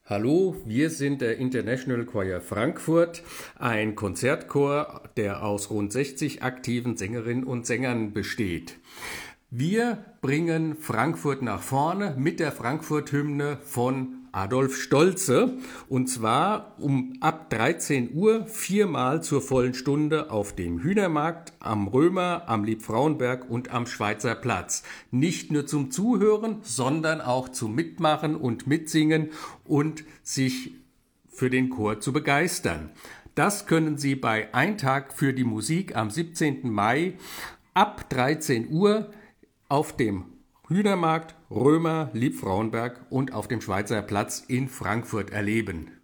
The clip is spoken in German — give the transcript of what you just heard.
Hallo, wir sind der International Choir Frankfurt, ein Konzertchor, der aus rund 60 aktiven Sängerinnen und Sängern besteht. Wir bringen Frankfurt nach vorne mit der Frankfurt-Hymne von Adolf Stolze, und zwar ab 13 Uhr viermal zur vollen Stunde auf dem Hühnermarkt, am Römer, am Liebfrauenberg und am Schweizer Platz. Nicht nur zum Zuhören, sondern auch zum Mitmachen und Mitsingen und sich für den Chor zu begeistern. Das können Sie bei Ein Tag für die Musik am 17. Mai ab 13 Uhr auf dem Hühnermarkt, Römer, Liebfrauenberg und auf dem Schweizer Platz in Frankfurt erleben.